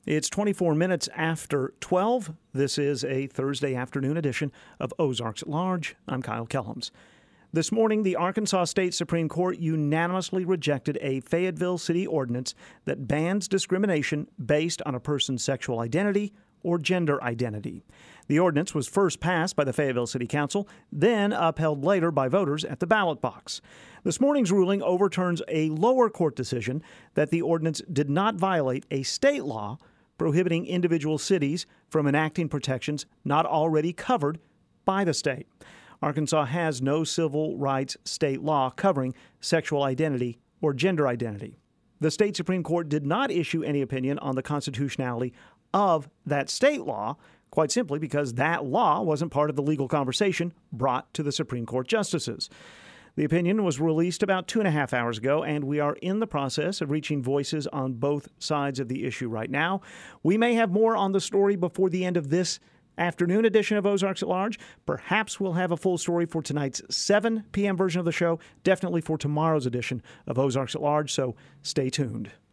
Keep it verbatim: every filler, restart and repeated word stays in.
It's twenty-four minutes after twelve. This is a Thursday afternoon edition of Ozarks at Large. I'm Kyle Kellums. This morning, the Arkansas State Supreme Court unanimously rejected a Fayetteville city ordinance that bans discrimination based on a person's sexual identity or gender identity. The ordinance was first passed by the Fayetteville City Council, then upheld later by voters at the ballot box. This morning's ruling overturns a lower court decision that the ordinance did not violate a state law prohibiting individual cities from enacting protections not already covered by the state. Arkansas has no civil rights state law covering sexual identity or gender identity. The state Supreme Court did not issue any opinion on the constitutionality of that state law, quite simply because that law wasn't part of the legal conversation brought to the Supreme Court justices. The opinion was released about two and a half hours ago, and we are in the process of reaching voices on both sides of the issue right now. We may have more on the story before the end of this afternoon edition of Ozarks at Large. Perhaps we'll have a full story for tonight's seven p.m. version of the show, definitely for tomorrow's edition of Ozarks at Large, so stay tuned.